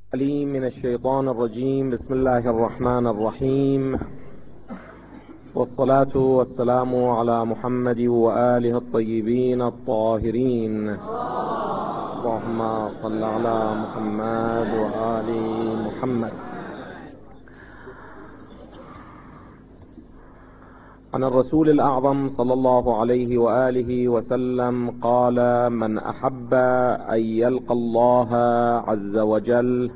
علي من الشيطان الرجيم. بسم الله الرحمن الرحيم، والصلاة والسلام على محمد وآله الطيبين الطاهرين. اللهم صل على محمد وآل محمد. عن الرسول الأعظم صلى الله عليه وآله وسلم قال: من أحب أن يلقى الله عز وجل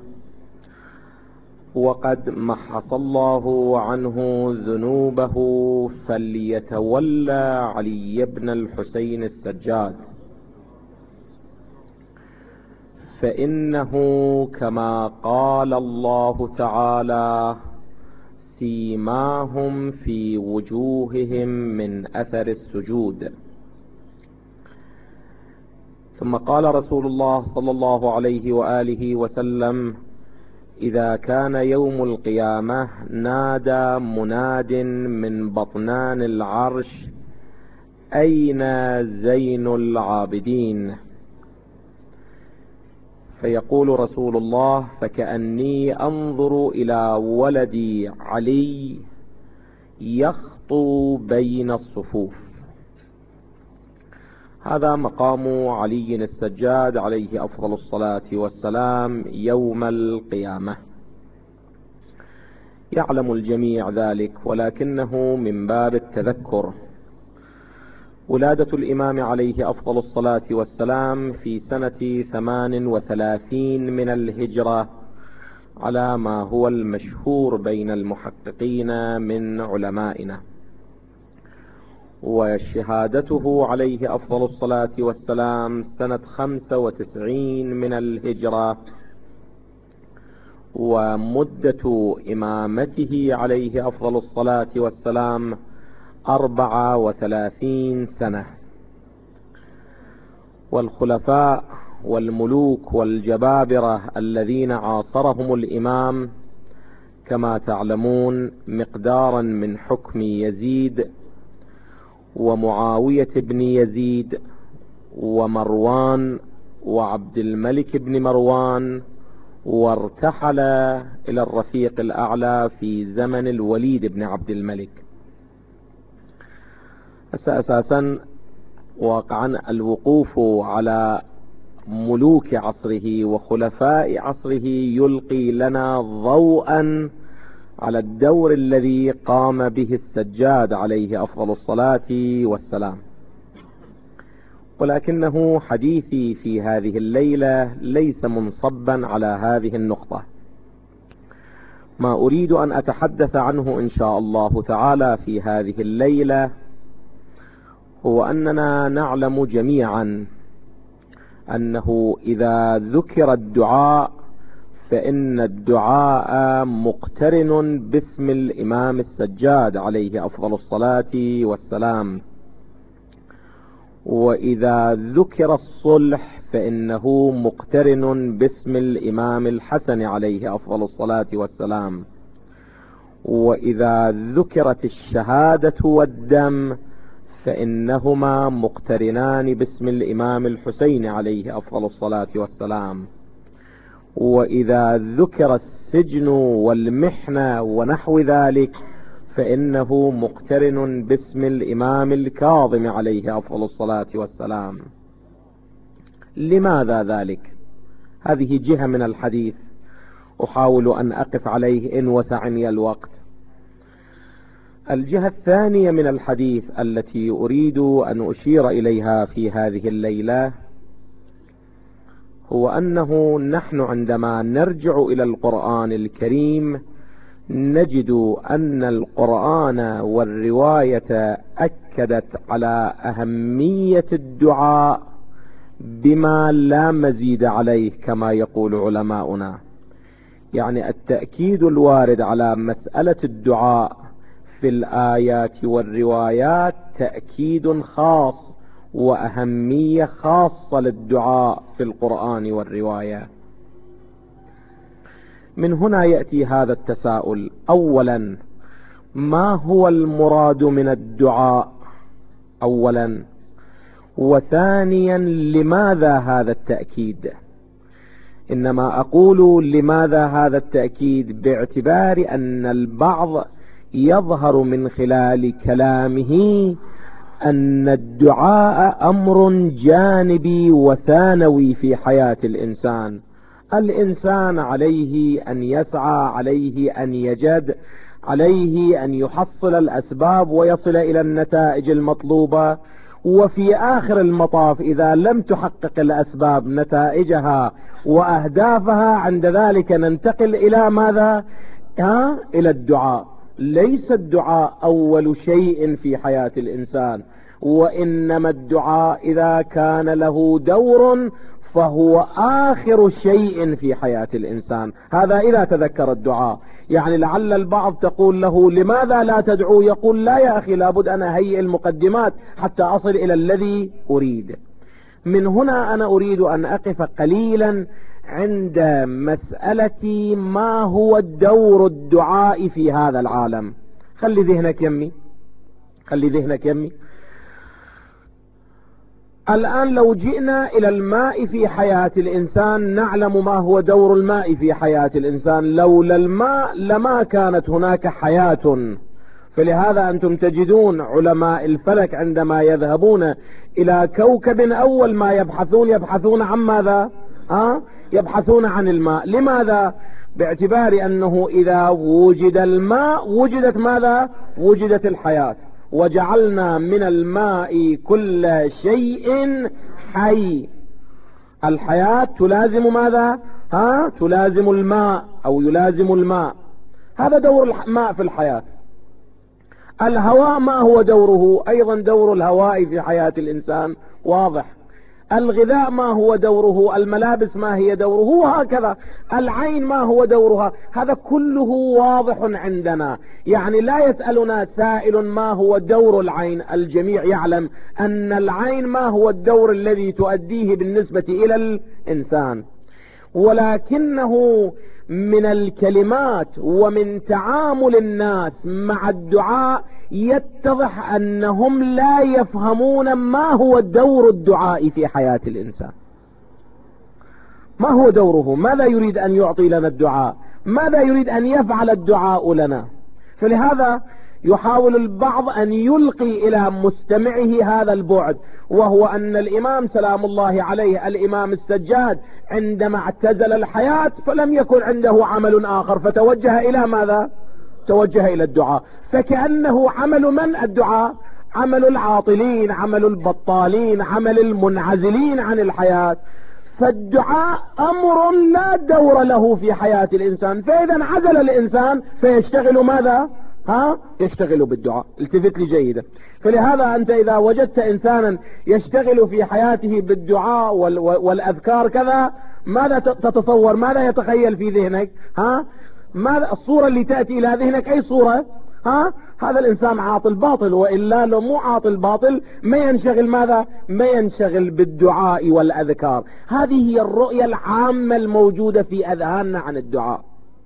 وقد محص الله عنه ذنوبه فليتولى علي بن الحسين السجاد، فإنه كما قال الله تعالى: سيماهم في وجوههم من أثر السجود. ثم قال رسول الله صلى الله عليه وآله وسلم: إذا كان يوم القيامة نادى مناد من بطنان العرش: أين زين العابدين؟ فيقول رسول الله: فكأني أنظر إلى ولدي علي يخطو بين الصفوف. هذا مقام علي السجاد عليه أفضل الصلاة والسلام يوم القيامة. يعلم الجميع ذلك، ولكنه من باب التذكر. ولادة الإمام عليه أفضل الصلاة والسلام في سنة 38 من الهجرة على ما هو المشهور بين المحققين من علمائنا، وشهادته عليه أفضل الصلاة والسلام سنة 95 من الهجرة، ومدة إمامته عليه أفضل الصلاة والسلام 34 سنة. والخلفاء والملوك والجبابرة الذين عاصرهم الإمام كما تعلمون مقدارا من حكم يزيد ومعاوية بن يزيد ومروان وعبد الملك بن مروان، وارتحل إلى الرفيق الأعلى في زمن الوليد بن عبد الملك. أساسا واقعا الوقوف على ملوك عصره وخلفاء عصره يلقي لنا ضوءا على الدور الذي قام به السجاد عليه أفضل الصلاة والسلام. ولكنه حديثي في هذه الليلة ليس منصبا على هذه النقطة. ما أريد أن أتحدث عنه إن شاء الله تعالى في هذه الليلة هو أننا نعلم جميعا أنه إذا ذكر الدعاء فإن الدعاء مقترن باسم الإمام السجاد عليه أفضل الصلاة والسلام، وإذا ذكر الصلح فإنه مقترن باسم الإمام الحسن عليه أفضل الصلاة والسلام، وإذا ذكرت الشهادة والدم فإنهما مقترنان باسم الإمام الحسين عليه أفضل الصلاة والسلام، وإذا ذكر السجن والمحنة ونحو ذلك فإنه مقترن باسم الإمام الكاظم عليه أفضل الصلاة والسلام. لماذا ذلك؟ هذه جهة من الحديث أحاول أن أقف عليه إن وسعني الوقت. الجهة الثانية من الحديث التي أريد أن أشير إليها في هذه الليلة هو أنه نحن عندما نرجع إلى القرآن الكريم نجد أن القرآن والرواية أكدت على أهمية الدعاء بما لا مزيد عليه كما يقول علماؤنا. يعني التأكيد الوارد على مسألة الدعاء في الآيات والروايات تأكيد خاص وأهمية خاصة للدعاء في القرآن والرواية. من هنا يأتي هذا التساؤل: أولا، ما هو المراد من الدعاء أولا؟ وثانيا، لماذا هذا التأكيد؟ إنما أقول لماذا هذا التأكيد؟ باعتبار أن البعض يظهر من خلال كلامه أن الدعاء أمر جانبي وثانوي في حياة الإنسان. الإنسان عليه أن يسعى، عليه أن يجد، عليه أن يحصل الأسباب ويصل إلى النتائج المطلوبة، وفي آخر المطاف إذا لم تحقق الأسباب نتائجها وأهدافها، عند ذلك ننتقل إلى ماذا؟ إلى الدعاء. ليس الدعاء أول شيء في حياة الإنسان، وإنما الدعاء إذا كان له دور فهو آخر شيء في حياة الإنسان. هذا إذا تذكر الدعاء. يعني لعل البعض تقول له لماذا لا تدعو؟ يقول لا يا أخي، لابد أن أهيئ المقدمات حتى أصل إلى الذي أريد. من هنا أنا أريد أن أقف قليلا عند مسألة ما هو دور الدعاء في هذا العالم. خلي ذهنك يمي، خلي ذهنك يمي. الآن لو جئنا إلى الماء في حياة الإنسان نعلم ما هو دور الماء في حياة الإنسان. لولا الماء لما كانت هناك حياة. فلهذا أنتم تجدون علماء الفلك عندما يذهبون إلى كوكب أول ما يبحثون عن ماذا؟ يبحثون عن الماء. لماذا؟ باعتبار أنه إذا وجد الماء وجدت ماذا؟ وجدت الحياة. وجعلنا من الماء كل شيء حي. الحياة تلازم ماذا؟ تلازم الماء أو يلازم الماء. هذا دور الماء في الحياة. الهواء ما هو دوره؟ أيضا دور الهواء في حياة الإنسان واضح. الغذاء ما هو دوره؟ الملابس ما هي دوره؟ وهكذا. العين ما هو دورها؟ هذا كله واضح عندنا. يعني لا يسألنا سائل ما هو دور العين، الجميع يعلم أن العين ما هو الدور الذي تؤديه بالنسبة إلى الإنسان. ولكنه من الكلمات ومن تعامل الناس مع الدعاء يتضح أنهم لا يفهمون ما هو دور الدعاء في حياة الإنسان. ما هو دوره؟ ماذا يريد أن يعطي لنا الدعاء؟ ماذا يريد أن يفعل الدعاء لنا؟ فلهذا يحاول البعض أن يلقي إلى مستمعه هذا البعد، وهو أن الإمام سلام الله عليه، الإمام السجاد، عندما اعتزل الحياة فلم يكن عنده عمل آخر فتوجه إلى ماذا؟ توجه إلى الدعاء. فكأنه عمل من؟ الدعاء. عمل العاطلين، عمل البطالين، عمل المنعزلين عن الحياة. فالدعاء أمر لا دور له في حياة الإنسان. فإذا انعزل الإنسان فيشتغل ماذا؟ يشتغل بالدعاء. التفت لي جيدا. فلهذا أنت إذا وجدت إنسانا يشتغل في حياته بالدعاء والأذكار كذا، ماذا تتصور؟ ماذا يتخيل في ذهنك؟ ماذا الصورة اللي تأتي إلى ذهنك؟ أي صورة؟ هذا الإنسان عاطل باطل. وإلا لو مو عاطل باطل ما ينشغل ماذا؟ ما ينشغل بالدعاء والأذكار. هذه هي الرؤية العامة الموجودة في أذهاننا عن الدعاء.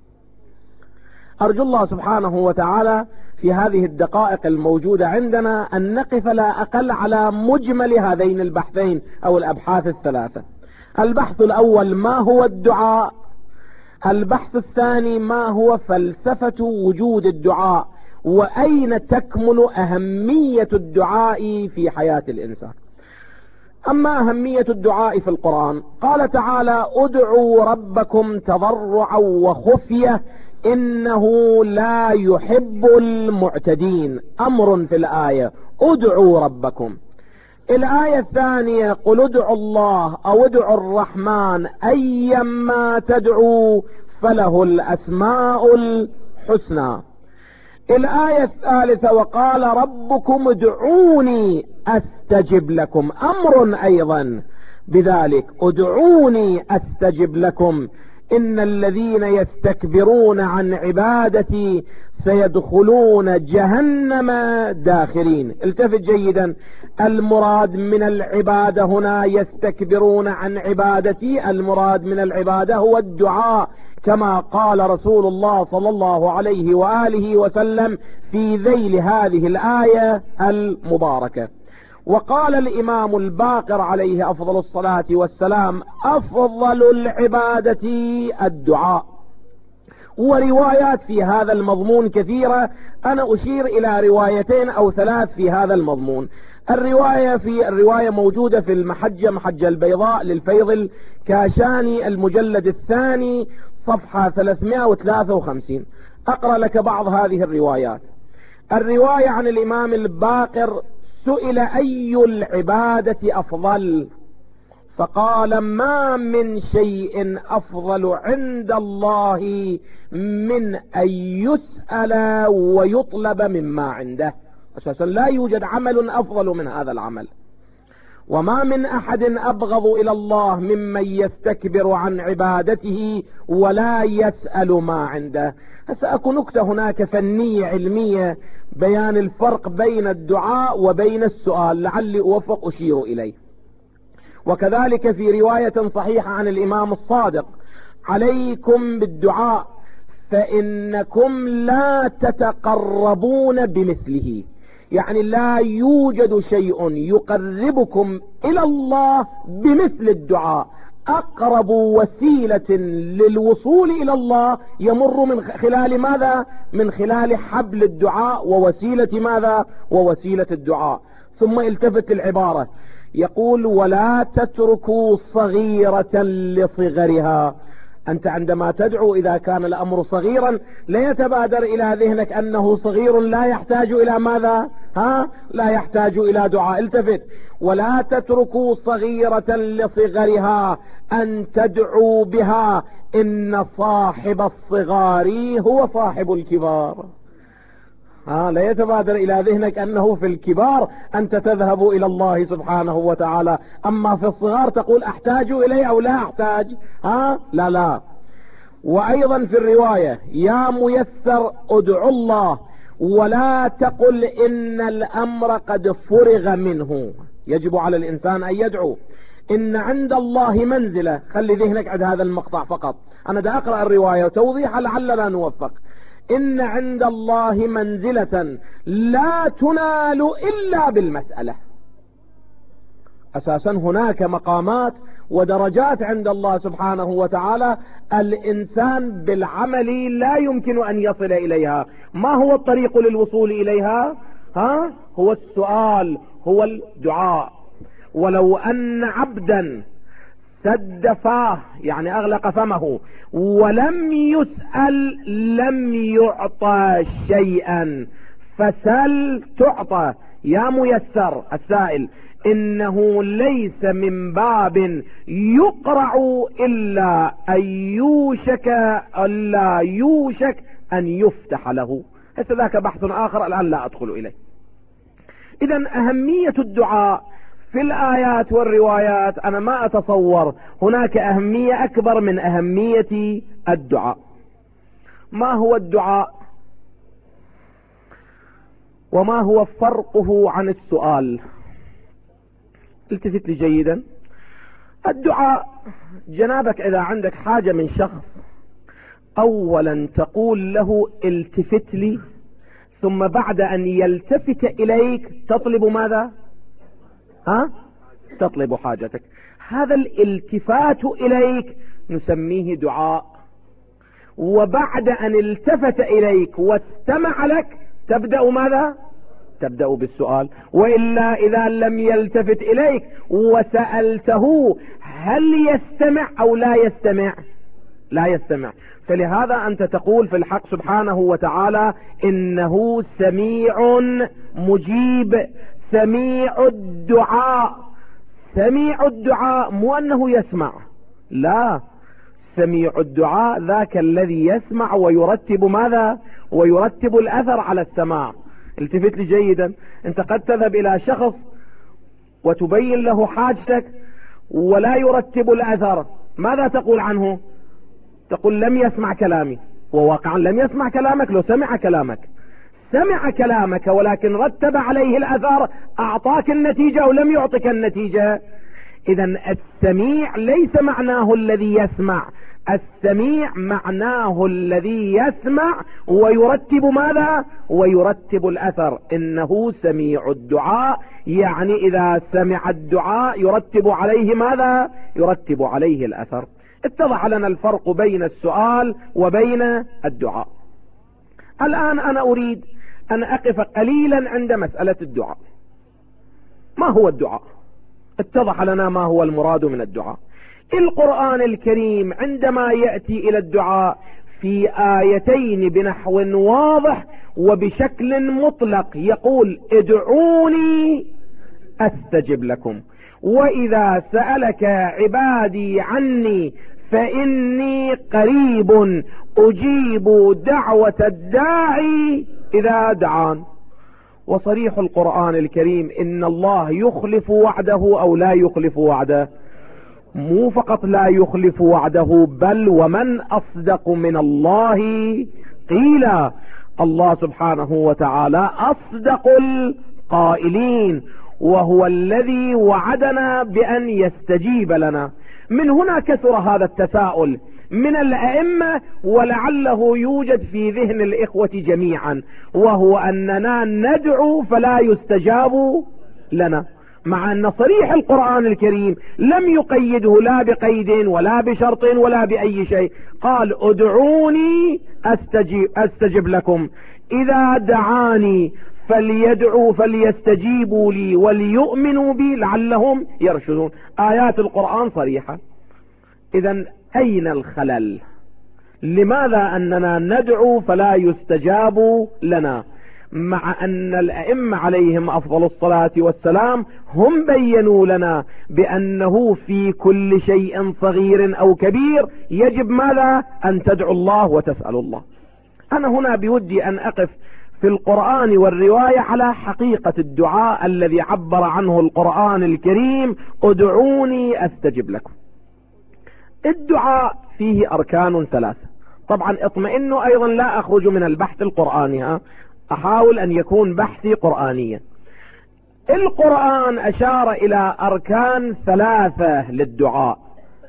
أرجو الله سبحانه وتعالى في هذه الدقائق الموجودة عندنا أن نقف لا أقل على مجمل هذين البحثين أو الأبحاث الثلاثة. البحث الأول ما هو الدعاء؟ البحث الثاني ما هو فلسفة وجود الدعاء، وأين تكمن أهمية الدعاء في حياة الإنسان. أما أهمية الدعاء في القرآن، قال تعالى ادعوا ربكم تضرعا وخفية إنه لا يحب المعتدين. أمر في الآية ادعوا ربكم. الآية الثانية قل ادعوا الله أو ادعوا الرحمن أيما تدعوا فله الأسماء الحسنى. الآية الثالثة وقال ربكم ادعوني أستجب لكم. أمر أيضا بذلك، ادعوني أستجب لكم إن الذين يستكبرون عن عبادتي سيدخلون جهنم داخرين. التفت جيدا، المراد من العبادة هنا يستكبرون عن عبادتي، المراد من العبادة هو الدعاء، كما قال رسول الله صلى الله عليه وآله وسلم في ذيل هذه الآية المباركة. وقال الإمام الباقر عليه أفضل الصلاة والسلام: أفضل العبادة الدعاء. وروايات في هذا المضمون كثيرة، أنا أشير إلى روايتين أو ثلاث في هذا المضمون. الرواية موجودة في محجة البيضاء للفيض الكاشاني المجلد الثاني صفحة 353. أقرأ لك بعض هذه الروايات. الرواية عن الإمام الباقر: سئل أي العبادة أفضل؟ فقال: ما من شيء أفضل عند الله من أن يسأل ويطلب مما عنده. أساسا لا يوجد عمل أفضل من هذا العمل. وما من أحد أبغض إلى الله ممن يستكبر عن عبادته ولا يسأل ما عنده. سأكون نكتة هناك فنية علمية بيان الفرق بين الدعاء وبين السؤال، لعلي أوفق أشير إليه. وكذلك في رواية صحيحة عن الإمام الصادق: عليكم بالدعاء فإنكم لا تتقربون بمثله. يعني لا يوجد شيء يقربكم إلى الله بمثل الدعاء. أقرب وسيلة للوصول إلى الله يمر من خلال ماذا؟ من خلال حبل الدعاء ووسيلة ماذا؟ ووسيلة الدعاء. ثم التفت العبارة، يقول: ولا تتركوا صغيرة لصغرها. أنت عندما تدعو إذا كان الأمر صغيرا لا يتبادر إلى ذهنك أنه صغير لا يحتاج إلى ماذا؟ لا يحتاج إلى دعاء. التفت: ولا تتركوا صغيرة لصغرها أن تدعوا بها، إن صاحب الصغار هو صاحب الكبار. لا يتبادر إلى ذهنك أنه في الكبار أنت تذهب إلى الله سبحانه وتعالى، أما في الصغار تقول أحتاج إليه أو لا أحتاج. لا. وأيضا في الرواية: يا ميسر ادعو الله ولا تقل إن الأمر قد فرغ منه. يجب على الإنسان أن يدعو. إن عند الله منزلة. خلي ذهنك عند هذا المقطع فقط، أنا دا أقرأ الرواية وتوضيح لعلنا نوفق. إن عند الله منزلة لا تنال إلا بالمسألة. أساسا هناك مقامات ودرجات عند الله سبحانه وتعالى الإنسان بالعمل لا يمكن أن يصل إليها. ما هو الطريق للوصول إليها؟ هو السؤال، هو الدعاء. ولو أن عبدا سد فاه، يعني أغلق فمه، ولم يسأل لم يعطى شيئا، فسل تعطى. يا ميسر السائل، إنه ليس من باب يقرع إلا أن يوشك أن يفتح له. هذا ذاك بحث آخر الآن لا أدخل إليه. إذن أهمية الدعاء في الآيات والروايات أنا ما أتصور هناك أهمية أكبر من أهمية الدعاء. ما هو الدعاء وما هو فرقه عن السؤال؟ التفت لي جيدا. الدعاء جنابك إذا عندك حاجة من شخص، أولا تقول له التفت لي، ثم بعد أن يلتفت إليك تطلب ماذا؟ تطلب حاجتك. هذا الالتفات إليك نسميه دعاء. وبعد أن التفت إليك واستمع لك تبدأ ماذا؟ تبدأ بالسؤال. وإلا إذا لم يلتفت إليك وسألته هل يستمع أو لا يستمع؟ لا يستمع. فلهذا أنت تقول في الحق سبحانه وتعالى: إنه سميع مجيب سميع الدعاء. سميع الدعاء مو أنه يسمع، لا، سميع الدعاء ذاك الذي يسمع ويرتب ماذا؟ ويرتب الأثر على السماع. التفت لي جيدا. أنت قد تذهب إلى شخص وتبين له حاجتك ولا يرتب الأثر، ماذا تقول عنه؟ تقول لم يسمع كلامي. وواقعا لم يسمع كلامك. لو سمع كلامك، سمع كلامك ولكن رتب عليه الأثر، أعطاك النتيجة أو لم يعطك النتيجة؟ إذن السميع ليس معناه الذي يسمع، السميع معناه الذي يسمع ويرتب ماذا؟ ويرتب الأثر. إنه سميع الدعاء، يعني إذا سمع الدعاء يرتب عليه ماذا؟ يرتب عليه الأثر. اتضح لنا الفرق بين السؤال وبين الدعاء. الآن أنا أريد أن أقف قليلا عند مسألة الدعاء. ما هو الدعاء؟ اتضح لنا ما هو المراد من الدعاء. القرآن الكريم عندما يأتي إلى الدعاء في آيتين بنحو واضح وبشكل مطلق يقول ادعوني أستجب لكم، وإذا سألك عبادي عني فإني قريب أجيب دعوة الداعي إذا دعان. وصريح القرآن الكريم إن الله يخلف وعده أو لا يخلف وعده، مو فقط لا يخلف وعده بل ومن أصدق من الله قيلا. الله سبحانه وتعالى أصدق القائلين، وهو الذي وعدنا بأن يستجيب لنا. من هنا كثر هذا التساؤل من الأئمة، ولعله يوجد في ذهن الإخوة جميعا، وهو أننا ندعو فلا يستجاب لنا، مع أن صريح القرآن الكريم لم يقيده لا بقيد ولا بشرط ولا بأي شيء. قال ادعوني أستجب لكم، إذا دعاني فليدعوا فليستجيبوا لي وليؤمنوا بي لعلهم يرشدون. آيات القرآن صريحة. إذن أين الخلل؟ لماذا أننا ندعو فلا يستجاب لنا، مع أن الأئمة عليهم أفضل الصلاة والسلام هم بيّنوا لنا بأنه في كل شيء صغير أو كبير يجب ماذا؟ أن تدعو الله وتسأل الله. أنا هنا بودي أن أقف في القرآن والرواية على حقيقة الدعاء الذي عبر عنه القرآن الكريم ادعوني أستجب لكم. الدعاء فيه أركان ثلاثة. طبعا اطمئنوا أيضا لا أخرج من البحث القرآني، أحاول أن يكون بحثي قرآنيا. القرآن أشار إلى أركان ثلاثة للدعاء.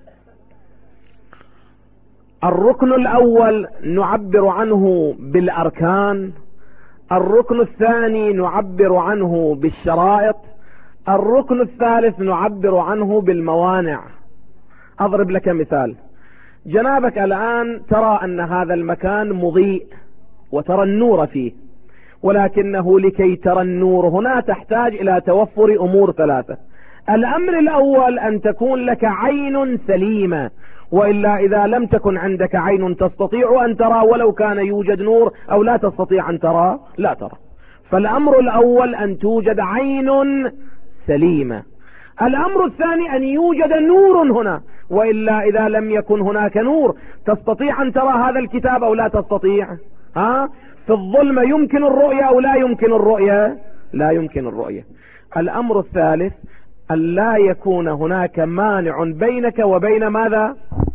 الركن الأول نعبر عنه بالأركان، الركن الثاني نعبر عنه بالشرائط، الركن الثالث نعبر عنه بالموانع. أضرب لك مثال. جنابك الآن ترى أن هذا المكان مضيء وترى النور فيه، ولكنه لكي ترى النور هنا تحتاج إلى توفر أمور ثلاثة. الأمر الأول أن تكون لك عين سليمة، وإلا إذا لم تكن عندك عين تستطيع أن ترى ولو كان يوجد نور، أو لا تستطيع أن ترى لا ترى. فالأمر الأول أن توجد عين سليمة. الأمر الثاني أن يوجد نور هنا، وإلا إذا لم يكن هناك نور تستطيع أن ترى هذا الكتاب أو لا تستطيع؟ في الظلمة يمكن الرؤية أو لا يمكن الرؤية؟ لا يمكن الرؤية. الأمر الثالث أن لا يكون هناك مانع بينك وبين ماذا؟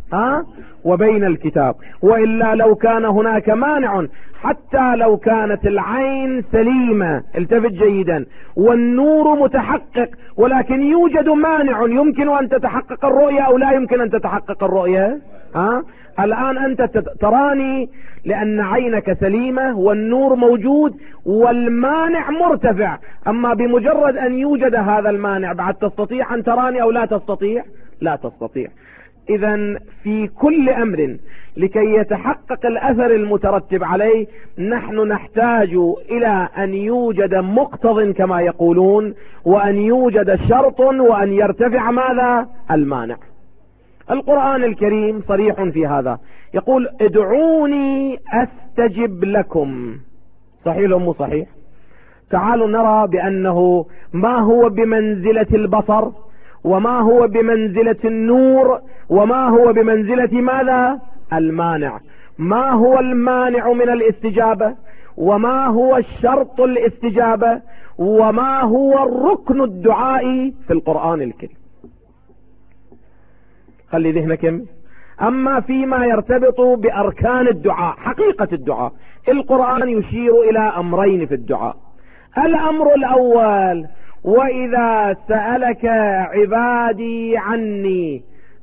وبين الكتاب، وإلا لو كان هناك مانع حتى لو كانت العين سليمة، التفت جيدا، والنور متحقق، ولكن يوجد مانع يمكن أن تتحقق الرؤية أو لا يمكن أن تتحقق الرؤية. الآن أنت تراني لأن عينك سليمة والنور موجود والمانع مرتفع، أما بمجرد أن يوجد هذا المانع بعد تستطيع أن تراني أو لا تستطيع؟ لا تستطيع. إذن في كل أمر لكي يتحقق الأثر المترتب عليه نحن نحتاج إلى أن يوجد مقتض كما يقولون، وأن يوجد شرط، وأن يرتفع ماذا؟ المانع. القرآن الكريم صريح في هذا، يقول ادعوني أستجب لكم. صحيح أم صحيح؟ تعالوا نرى بأنه ما هو بمنزلة البصر، وما هو بمنزلة النور، وما هو بمنزلة ماذا؟ المانع. ما هو المانع من الاستجابة، وما هو الشرط الاستجابة، وما هو الركن الدعائي في القرآن الكريم. خلي ذهنك. أما فيما يرتبط بأركان الدعاء، حقيقة الدعاء، القرآن يشير إلى أمرين في الدعاء. الأمر الأول وإذا سألك عبادي عني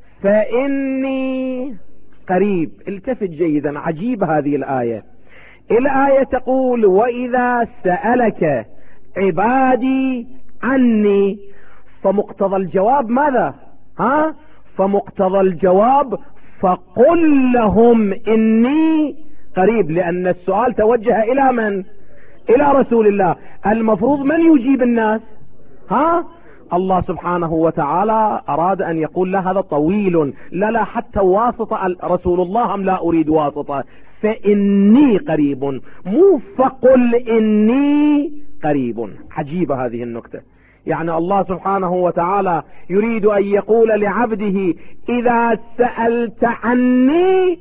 فإني قريب. التفت جيدا، عجيب هذه الآية. الآية تقول وإذا سألك عبادي عني، فمقتضى الجواب ماذا؟ فمقتضى الجواب فقل لهم إني قريب، لأن السؤال توجه إلى من؟ إلى رسول الله. المفروض من يجيب الناس؟ الله سبحانه وتعالى أراد أن يقول لا هذا طويل، لا حتى واسطة رسول الله لا أريد واسطة، فإني قريب، مو فقل إني قريب. عجيبة هذه النكتة. يعني الله سبحانه وتعالى يريد أن يقول لعبده إذا سألت عني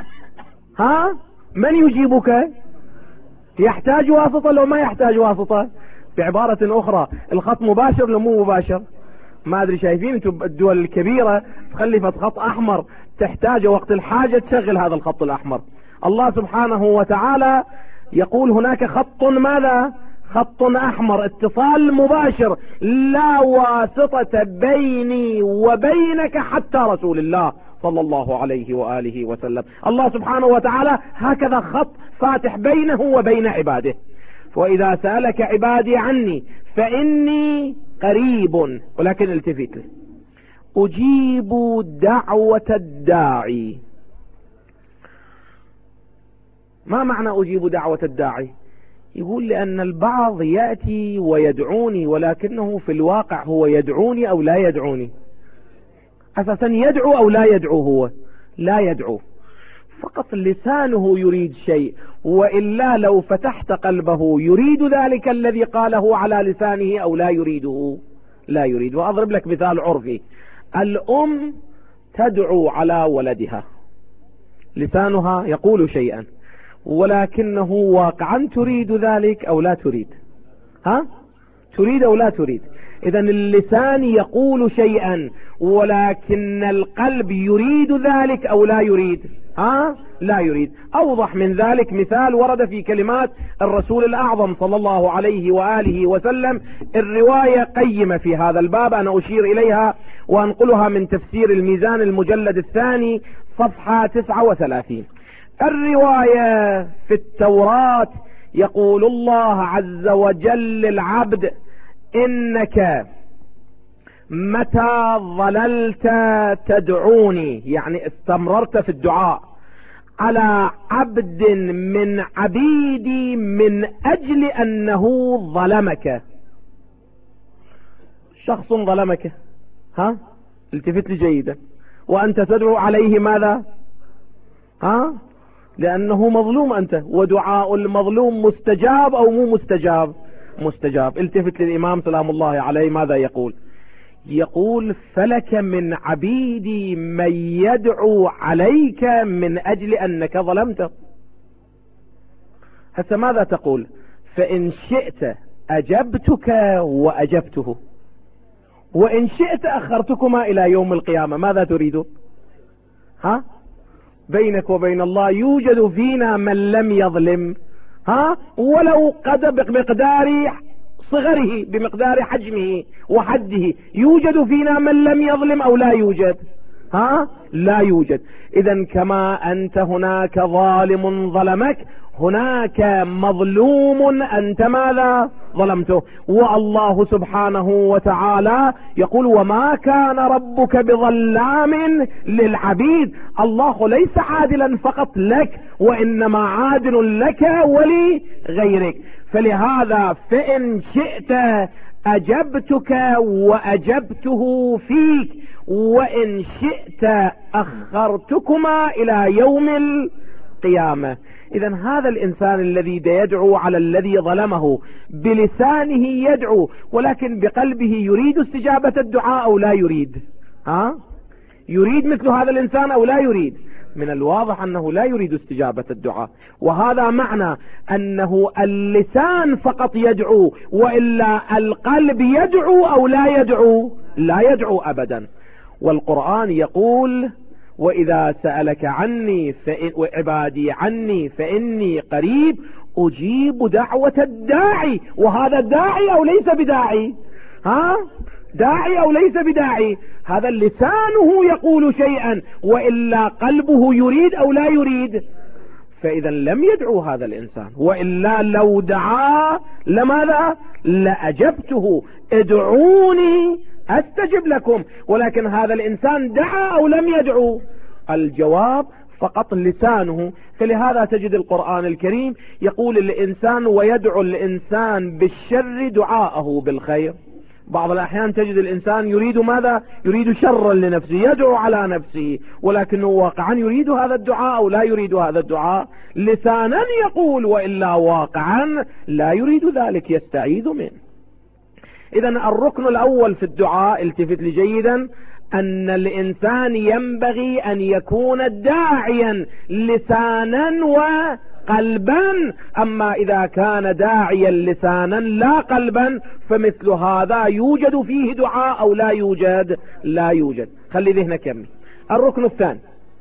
من يجيبك؟ يحتاج واسطة لو ما يحتاج واسطة؟ بعبارة أخرى الخط مباشر لو مو مباشر؟ ما أدري، شايفين أنتم الدول الكبيرة تخلفت خط أحمر تحتاج وقت الحاجة تشغل هذا الخط الأحمر. الله سبحانه وتعالى يقول هناك خط ماذا؟ خط أحمر، اتصال مباشر لا واسطة بيني وبينك حتى رسول الله صلى الله عليه وآله وسلم. الله سبحانه وتعالى هكذا خط فاتح بينه وبين عباده. وإذا سألك عبادي عني فإني قريب، ولكن التفت لي، أجيب دعوة الداعي. ما معنى أجيب دعوة الداعي؟ يقول لأن البعض يأتي ويدعوني، ولكنه في الواقع هو يدعوني أو لا يدعوني؟ أساسا يدعو أو لا يدعو؟ هو لا يدعو، فقط لسانه يريد شيء، وإلا لو فتحت قلبه يريد ذلك الذي قاله على لسانه أو لا يريده؟ لا يريد. وأضرب لك مثال عرفي. الأم تدعو على ولدها، لسانها يقول شيئا، ولكنه واقعا تريد ذلك أو لا تريد؟ تريد أو لا تريد؟ إذا اللسان يقول شيئا، ولكن القلب يريد ذلك أو لا يريد؟ لا يريد. أوضح من ذلك مثال ورد في كلمات الرسول الأعظم صلى الله عليه وآله وسلم. الرواية قيمة في هذا الباب، أنا أشير إليها وأنقلها من تفسير الميزان المجلد الثاني صفحة 39. الرواية في التوراة يقول الله عز وجل للعبد إنك متى ظللت تدعوني، يعني استمررت في الدعاء على عبد من عبيدي من أجل أنه ظلمك. شخص ظلمك، التفت لي جيدا، وأنت تدعو عليه ماذا؟ لأنه مظلوم أنت، ودعاء المظلوم مستجاب أو مو مستجاب؟ مستجاب. التفت للإمام سلام الله عليه ماذا يقول؟ يقول فلك من عبيدي من يدعو عليك من أجل أنك ظلمته. هسه ماذا تقول؟ فإن شئت أجبتك وأجبته، وإن شئت أخرتكما إلى يوم القيامة. ماذا تريد؟ بينك وبين الله يوجد فينا من لم يظلم، ولو قد بمقدار صغره، بمقدار حجمه وحده. يوجد فينا من لم يظلم أو لا يوجد؟ لا يوجد. إذا كما أنت هناك ظالم ظلمك، هناك مظلوم أنت ماذا؟ ظلمته. والله سبحانه وتعالى يقول وما كان ربك بظلام للعبيد. الله ليس عادلا فقط لك، وإنما عادل لك ولغيرك. فلهذا فإن شئت أجبتك وأجبته فيك، وإن شئت أخرتكما إلى يوم القيامة. إذا هذا الإنسان الذي يدعو على الذي ظلمه بلسانه يدعو، ولكن بقلبه يريد استجابة الدعاء أو لا يريد؟ يريد مثل هذا الإنسان أو لا يريد؟ من الواضح أنه لا يريد استجابة الدعاء، وهذا معنى أنه اللسان فقط يدعو، وإلا القلب يدعو أو لا يدعو؟ لا يدعو أبدا. والقرآن يقول وإذا سألك عني وعبادي عني فإني قريب أجيب دعوة الداعي. وهذا الداعي أو ليس بداعي؟ داعي أو ليس بداعي؟ هذا لسانه يقول شيئا، وإلا قلبه يريد أو لا يريد. فإذا لم يدعو هذا الإنسان، وإلا لو دعا لماذا؟ لأجبته، ادعوني أستجب لكم. ولكن هذا الإنسان دعا أو لم يدعو؟ الجواب فقط لسانه. فلهذا تجد القرآن الكريم يقول الإنسان ويدعو الإنسان بالشر دعاءه بالخير. بعض الأحيان تجد الإنسان يريد ماذا؟ يريد شرا لنفسه، يدعو على نفسه، ولكنه واقعا يريد هذا الدعاء أو لا يريد هذا الدعاء. لسانا يقول، وإلا واقعا لا يريد ذلك، يستعيذ منه. إذا الركن الأول في الدعاء، التفت لي جيدا، أن الإنسان ينبغي أن يكون داعيا لسانا وقلبا. أما إذا كان داعيا لسانا لا قلبا فمثل هذا يوجد فيه دعاء أو لا يوجد؟ لا يوجد. خلي ذهنك يمي. الركن الثاني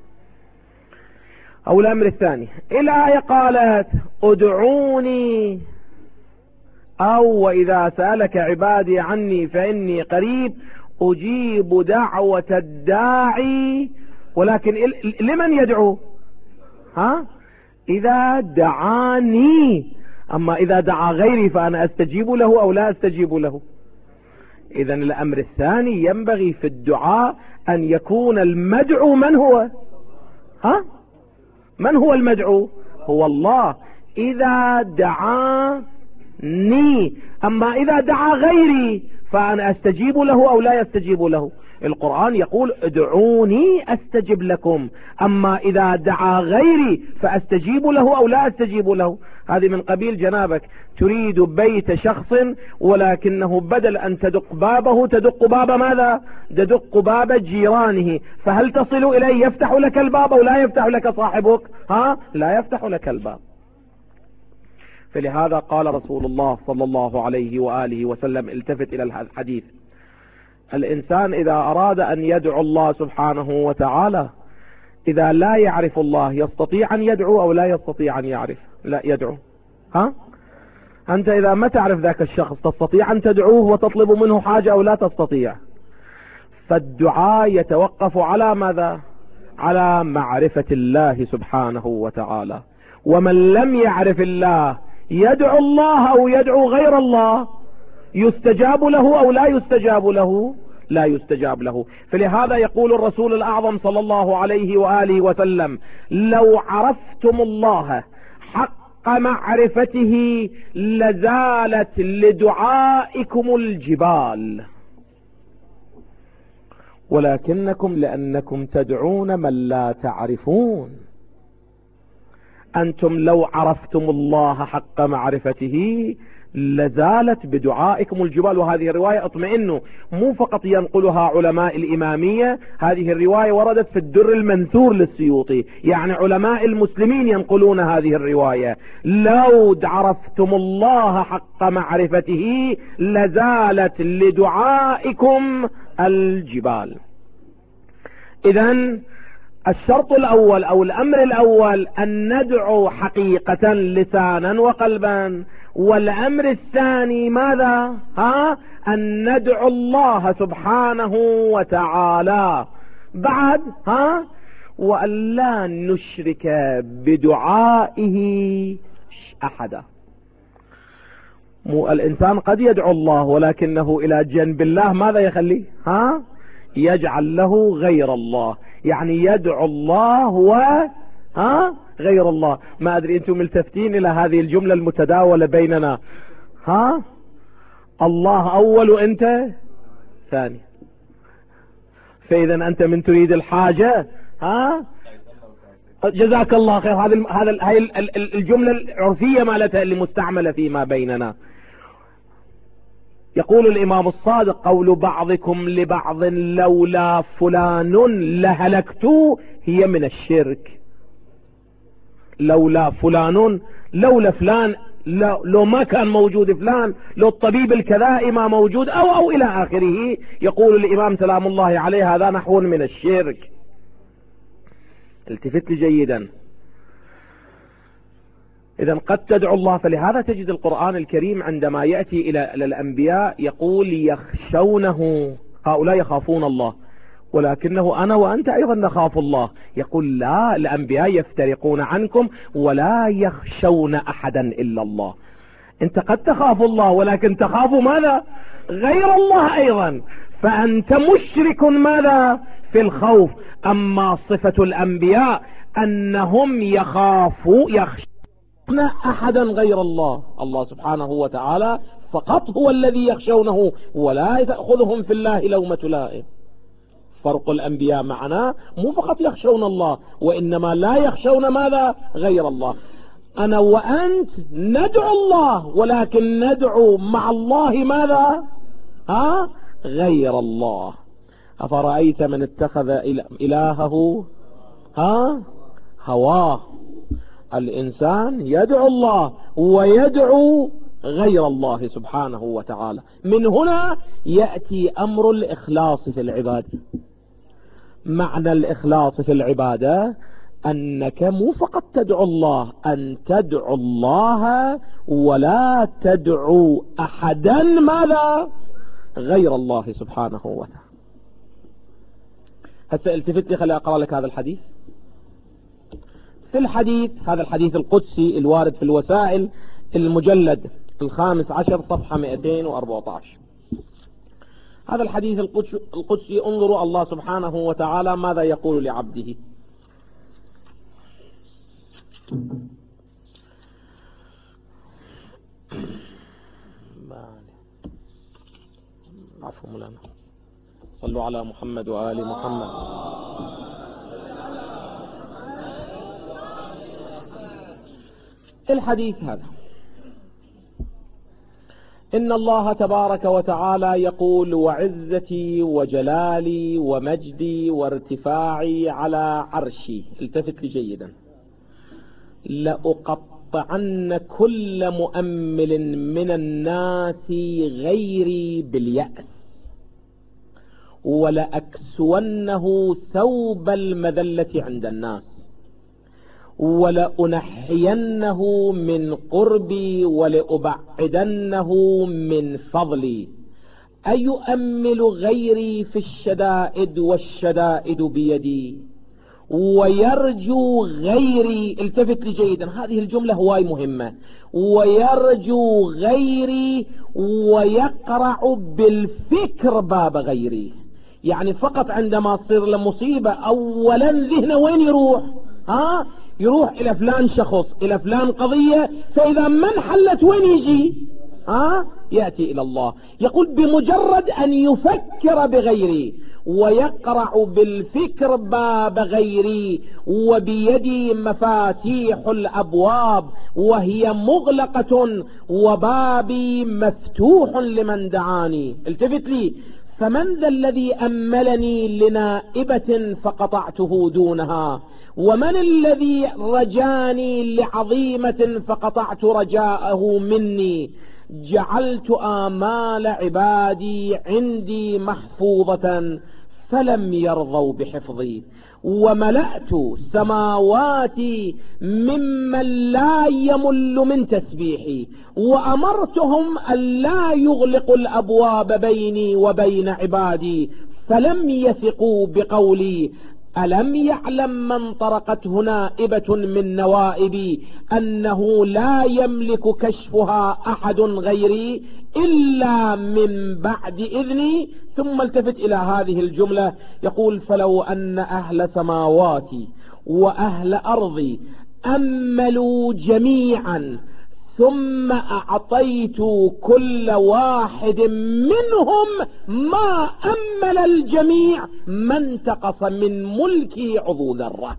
أو الأمر الثاني، الآية قالت ادعوني، أو وإذا سألك عبادي عني فإني قريب أجيب دعوة الداعي. ولكن لمن يدعو؟ إذا دعاني. أما إذا دعا غيري فأنا أستجيب له أو لا أستجيب له؟ إذن الأمر الثاني ينبغي في الدعاء أن يكون المدعو من هو؟ من هو المدعو؟ هو الله. إذا دعاني. أما إذا دعا غيري فأنا أستجيب له أو لا يستجيب له؟ القرآن يقول ادعوني أستجب لكم. أما إذا دعا غيري فأستجيب له أو لا أستجيب له؟ هذه من قبيل جنابك تريد بيت شخص، ولكنه بدل أن تدق بابه تدق باب ماذا؟ تدق باب جيرانه، فهل تصل إليه؟ يفتح لك الباب أو لا يفتح لك صاحبك؟ لا يفتح لك الباب. فلهذا قال رسول الله صلى الله عليه وآله وسلم، التفت إلى الحديث، الإنسان إذا أراد أن يدعو الله سبحانه وتعالى، إذا لا يعرف الله يستطيع أن يدعو أو لا يستطيع أن يعرف؟ لا يدعو. أنت إذا ما تعرف ذاك الشخص تستطيع أن تدعوه وتطلب منه حاجة أو لا تستطيع؟ فالدعاء يتوقف على ماذا؟ على معرفة الله سبحانه وتعالى. ومن لم يعرف الله يدعو الله أو يدعو غير الله، يستجاب له أو لا يستجاب له؟ لا يستجاب له. فلهذا يقول الرسول الأعظم صلى الله عليه وآله وسلم: لو عرفتم الله حق معرفته لزالت لدعائكم الجبال، ولكنكم لأنكم تدعون من لا تعرفون. أنتم لو عرفتم الله حق معرفته لزالت بدعائكم الجبال. وهذه الرواية اطمئنوا مو فقط ينقلها علماء الإمامية، هذه الرواية وردت في الدر المنثور للسيوطي، يعني علماء المسلمين ينقلون هذه الرواية. لو عرفتم الله حق معرفته لزالت لدعائكم الجبال. إذن الشرط الأول أو الأمر الأول أن ندعو حقيقة لسانا وقلبا. والأمر الثاني ماذا؟ أن ندعو الله سبحانه وتعالى بعد وأن لا نشرك بدعائه أحدا. الإنسان قد يدعو الله ولكنه إلى جنب الله ماذا يخليه؟ يجعل له غير الله، يعني يدعو الله غير الله. ما أدري أنتم ملتفتين إلى هذه الجملة المتداولة بيننا، الله أول وأنت ثاني. فإذا أنت من تريد الحاجة جزاك الله خير. هذه الجملة العرفية مالتها اللي مستعملة فيما بيننا. يقول الإمام الصادق: قول بعضكم لبعض لولا فلان لهلكت، هي من الشرك. لولا فلان، لولا فلان، لو ما كان موجود فلان، لو الطبيب الكذائي ما موجود أو إلى آخره. يقول الإمام سلام الله عليه: هذا نحو من الشرك. التفت لي جيدا، إذا قد تدعو الله. فلهذا تجد القرآن الكريم عندما يأتي إلى الأنبياء يقول يخشونه، هؤلاء يخافون الله، ولكنه أنا وأنت أيضا نخاف الله. يقول لا، الأنبياء يفترقون عنكم ولا يخشون أحدا إلا الله. أنت قد تخاف الله ولكن تخاف ماذا؟ غير الله أيضا، فأنت مشرك ماذا؟ في الخوف. أما صفة الأنبياء أنهم يخشون أحدا غير الله، الله سبحانه وتعالى فقط هو الذي يخشونه، ولا تأخذهم في الله لومة لائم. فرق الأنبياء معنا مو فقط يخشون الله، وإنما لا يخشون ماذا؟ غير الله. أنا وأنت ندعو الله، ولكن ندعو مع الله ماذا؟ غير الله. أفرأيت من اتخذ إلهه هواه. الإنسان يدعو الله ويدعو غير الله سبحانه وتعالى. من هنا يأتي أمر الإخلاص في العبادة. معنى الإخلاص في العبادة أنك مو فقط تدعو الله، أن تدعو الله ولا تدعو أحدا ماذا؟ غير الله سبحانه وتعالى. هسه التفت لي، خلي أقرأ لك هذا الحديث. في الحديث، هذا الحديث القدسي الوارد في الوسائل المجلد 15 صفحة 214. هذا الحديث القدسي انظروا الله سبحانه وتعالى ماذا يقول لعبده. عفوا مولانا، صلوا على محمد وآل محمد. الحديث هذا إن الله تبارك وتعالى يقول: وعزتي وجلالي ومجدي وارتفاعي على عرشي، التفت لي جيدا، لأقطعن كل مؤمل من الناس غيري باليأس، ولأكسونه ثوب المذلة عند الناس، ولأنحينه من قربي ولأبعدنه من فضلي. أيؤمل غيري في الشدائد والشدائد بيدي، ويرجو غيري، التفت لي جيدا، هذه الجملة هواي مهمة، ويرجو غيري ويقرع بالفكر باب غيري. يعني فقط عندما تصير له مصيبة أولا ذهنه وين يروح؟ يروح إلى فلان شخص، إلى فلان قضية، فإذا ما انحلت وين يجي؟ يأتي إلى الله. يقول بمجرد أن يفكر بغيري ويقرع بالفكر باب غيري، وبيدي مفاتيح الأبواب وهي مغلقة وبابي مفتوح لمن دعاني. التفت لي، فمن ذا الذي أملني لنائبة فقطعته دونها، ومن الذي رجاني لعظيمة فقطعت رجاءه مني. جعلت آمال عبادي عندي محفوظة فلم يرضوا بحفظي، وملأت سماواتي ممن لا يمل من تسبيحي، وأمرتهم أن لا يغلقوا الأبواب بيني وبين عبادي فلم يثقوا بقولي. ألم يعلم من طرقته نائبة من نوائبي أنه لا يملك كشفها أحد غيري إلا من بعد إذني؟ ثم التفت إلى هذه الجملة، يقول: فلو أن أهل سماواتي وأهل أرضي أملوا جميعا ثم أعطيت كل واحد منهم ما أمل الجميع ما انتقص من ملكي عضو ذرة.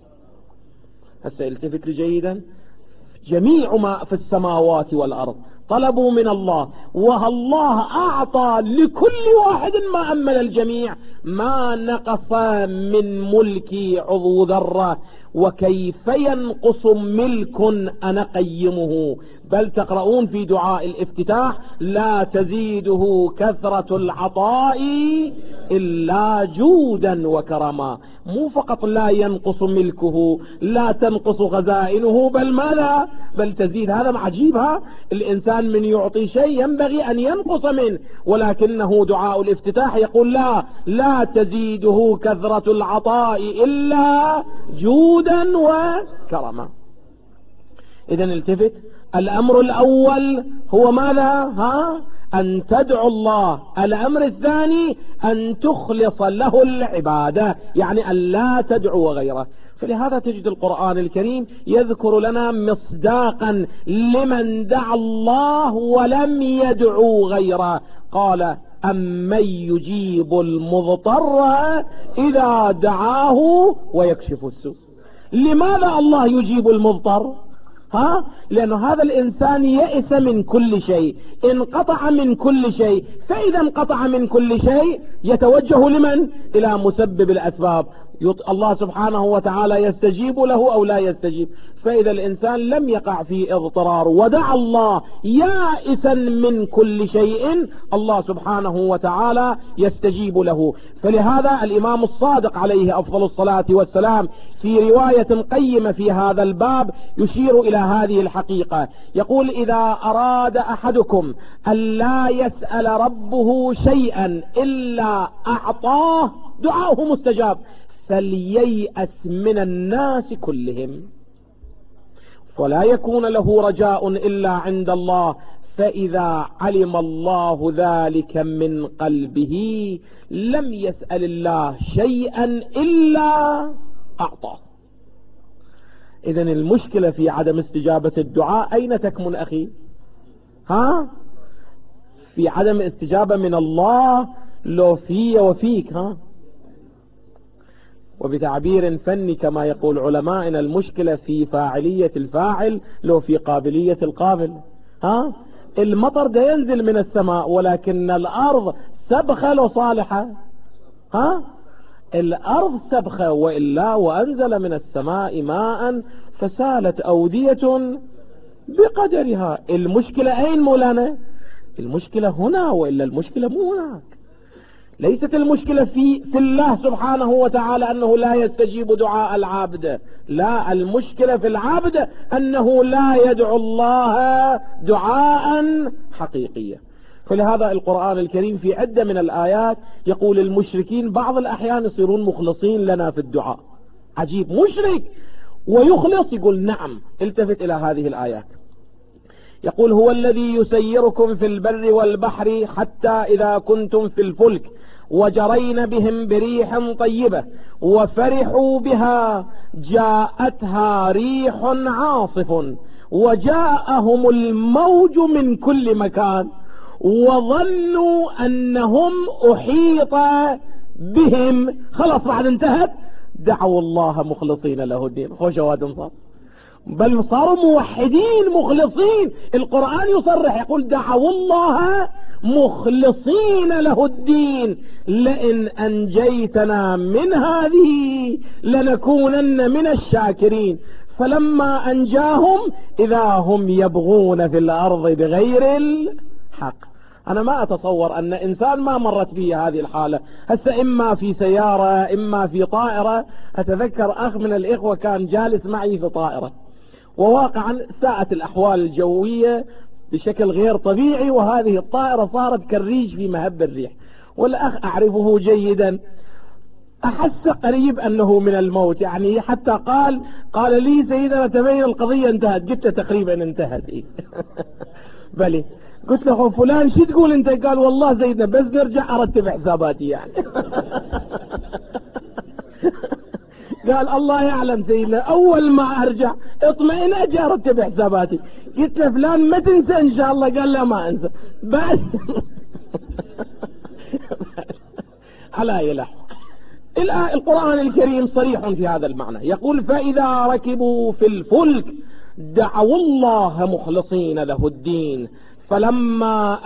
هسه التفت لي جيدا، جميع ما في السماوات والأرض طلبوا من الله، والله أعطى لكل واحد ما أمل الجميع، ما نقص من ملكي عضو ذرة. وكيف ينقص ملك أنا قيمه؟ بل تقرؤون في دعاء الافتتاح: لا تزيده كثرة العطاء إلا جودا وكرما. مو فقط لا ينقص ملكه، لا تنقص خزائنه، بل ماذا؟ بل تزيد. هذا عجيب. الإنسان من يعطي شيء ينبغي أن ينقص منه، ولكنه دعاء الافتتاح يقول لا تزيده كثرة العطاء إلا جودا وكرما. إذن التفت، الأمر الأول هو ماذا؟ أن تدعو الله. الأمر الثاني أن تخلص له العبادة، يعني أن لا تدعو غيره. فلهذا تجد القرآن الكريم يذكر لنا مصداقا لمن دعا الله ولم يدعو غيره. قال أمن يجيب المضطر إذا دعاه ويكشف السوء. لماذا الله يجيب المضطر؟ لأنه هذا الإنسان يئس من كل شيء، انقطع من كل شيء، فإذا انقطع من كل شيء يتوجه لمن؟ إلى مسبب الأسباب. الله سبحانه وتعالى يستجيب له أو لا يستجيب. فإذا الإنسان لم يقع في اضطرار ودعا الله يائسا من كل شيء، الله سبحانه وتعالى يستجيب له. فلهذا الإمام الصادق عليه أفضل الصلاة والسلام في رواية قيمة في هذا الباب يشير إلى هذه الحقيقة. يقول إذا أراد أحدكم أن لا يسأل ربه شيئا إلا أعطاه دعاؤه مستجاب، فلييأس من الناس كلهم ولا يكون له رجاء إلا عند الله، فإذا علم الله ذلك من قلبه لم يسأل الله شيئا إلا أعطاه. إذن المشكلة في عدم استجابة الدعاء أين تكمن أخي؟ في عدم استجابة من الله لو في وفيك. وبتعبير فني كما يقول علماءنا المشكلة في فاعلية الفاعل لو في قابلية القابل. المطر ده ينزل من السماء ولكن الأرض سبخة لو صالحة. الأرض سبخة وإلا وأنزل من السماء ماء فسالت أودية بقدرها. المشكلة أين مولانا؟ المشكلة هنا وإلا المشكلة مو هناك. ليست المشكلة في الله سبحانه وتعالى أنه لا يستجيب دعاء العابد، لا، المشكلة في العابد أنه لا يدعو الله دعاء حقيقيا. فلهذا القرآن الكريم في عدة من الآيات يقول المشركين بعض الأحيان يصيرون مخلصين لنا في الدعاء. عجيب، مشرك ويخلص. يقول نعم. التفت إلى هذه الآيات. يقول هو الذي يسيركم في البر والبحر حتى إذا كنتم في الفلك وجرين بهم بريح طيبة وفرحوا بها جاءتها ريح عاصف وجاءهم الموج من كل مكان وظنوا أنهم أحيط بهم. خلاص بعد انتهت، دعوا الله مخلصين له الدين. خوش وادم صار، بل صاروا موحدين مخلصين. القرآن يصرح يقول دعوا الله مخلصين له الدين لئن أنجيتنا من هذه لنكونن من الشاكرين. فلما أنجاهم إذا هم يبغون في الأرض بغير الحق. أنا ما أتصور أن إنسان ما مرت به هذه الحالة. هسه إما في سيارة إما في طائرة. أتذكر أخ من الإخوة كان جالس معي في طائرة، وواقعا ساءت الأحوال الجوية بشكل غير طبيعي، وهذه الطائرة صارت كالريش في مهب الريح، والأخ أعرفه جيدا، أحس قريب أنه من الموت. يعني حتى قال لي سيدنا تبين القضية انتهت. قلت تقريبا انتهت. بلي قلت له فلان شو تقول انت؟ قال والله سيدنا بس نرجع ارتب حساباتي يعني. قال الله يعلم سيدنا اول ما ارجع اطمئن اجي ارتب حساباتي. قلت له فلان ما تنسى ان شاء الله؟ قال لا ما انسى. بس على اي لحظة القرآن الكريم صريح في هذا المعنى. يقول فإذا ركبوا في الفلك دعوا الله مخلصين له الدين فلما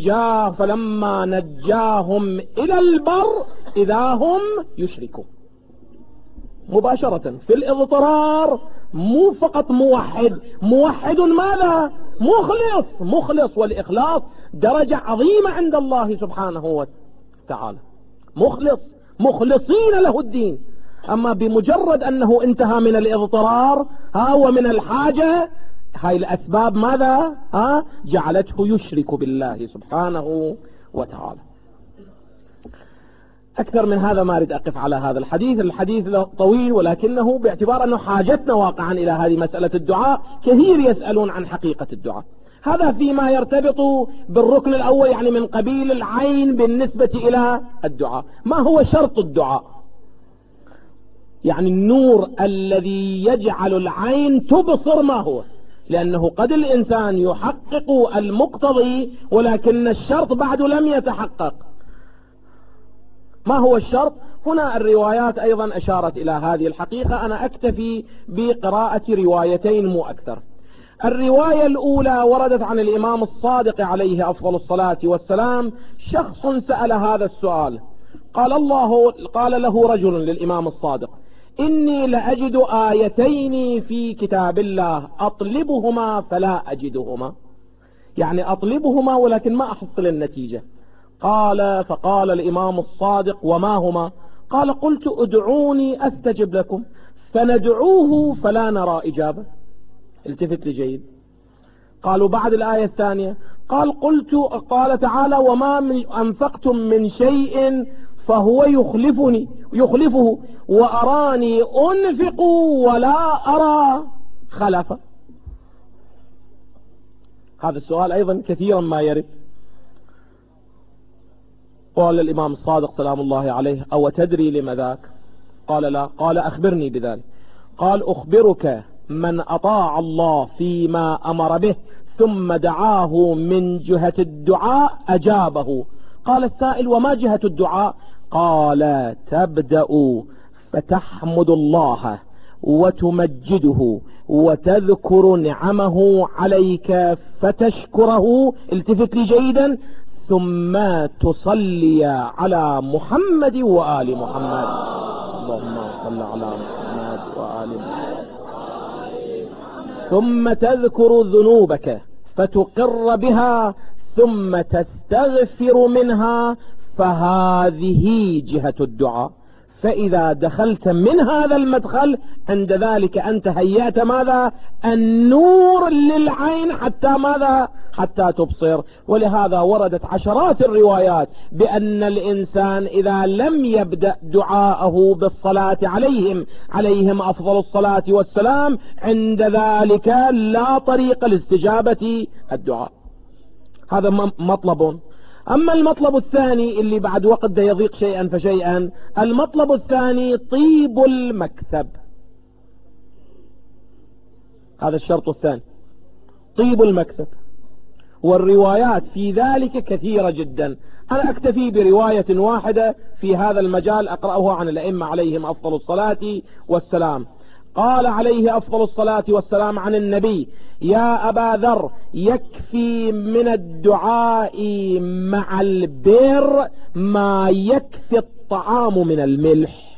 نجاهم إلى البر إذا هم يشركون. مباشرة في الاضطرار. مو فقط موحد ماذا؟ مخلص. والإخلاص درجة عظيمة عند الله سبحانه وتعالى. مخلصين له الدين. أما بمجرد أنه انتهى من الاضطرار ومن الحاجة هاي الأسباب ماذا جعلته يشرك بالله سبحانه وتعالى. أكثر من هذا ما أريد أقف على هذا الحديث طويل، ولكنه باعتبار أنه حاجتنا واقعا إلى هذه مسألة الدعاء، كثير يسألون عن حقيقة الدعاء. هذا فيما يرتبط بالركن الأول، يعني من قبيل العين بالنسبة إلى الدعاء. ما هو شرط الدعاء؟ يعني النور الذي يجعل العين تبصر ما هو؟ لأنه قد الإنسان يحقق المقتضي ولكن الشرط بعد لم يتحقق. ما هو الشرط؟ هنا الروايات أيضا أشارت إلى هذه الحقيقة. أنا أكتفي بقراءة روايتين مو أكثر. الرواية الأولى وردت عن الإمام الصادق عليه أفضل الصلاة والسلام. شخص سأل هذا السؤال، قال له رجل للإمام الصادق: إني لأجد آيتين في كتاب الله أطلبهما فلا أجدهما، يعني أطلبهما ولكن ما أحصل النتيجة. فقال الإمام الصادق: وما هما؟ قال: قلت ادعوني أستجب لكم، فندعوه فلا نرى إجابة. التفت لي جيد. قالوا: بعد الآية الثانية. قال تعالى: وما أنفقتم من شيء فهو يخلفه وأراني أنفق ولا أرى خلفا. هذا السؤال أيضا كثيرا ما يرد. قال الإمام الصادق سلام الله عليه: أو تدري لما ذاك؟ قال: لا. قال: أخبرني بذلك. قال: أخبرك من أطاع الله فيما أمر به ثم دعاه من جهة الدعاء أجابه. قال السائل: وما جهة الدعاء؟ قال: تبدأ فتحمد الله وتمجده وتذكر نعمه عليك فتشكره، التفت لي جيدا، ثم تصلي على محمد وآل محمد. اللهم صل على محمد وآل محمد. ثم تذكر ذنوبك فتقر بها ثم تستغفر منها، فهذه جهة الدعاء. فإذا دخلت من هذا المدخل عند ذلك أنت هيأت ماذا؟ النور للعين حتى ماذا؟ حتى تبصر. ولهذا وردت عشرات الروايات بأن الإنسان إذا لم يبدأ دعاءه بالصلاة عليهم أفضل الصلاة والسلام، عند ذلك لا طريق لاستجابة الدعاء. هذا مطلب. أما المطلب الثاني اللي بعد وقت ده يضيق شيئا فشيئا، المطلب الثاني طيب المكسب. هذا الشرط الثاني، طيب المكسب. والروايات في ذلك كثيرة جدا. أنا أكتفي برواية واحدة في هذا المجال أقرأه عن الأئمة عليهم أفضل الصلاة والسلام. قال عليه أفضل الصلاة والسلام عن النبي: يا أبا ذر، يكفي من الدعاء مع البر ما يكفي الطعام من الملح.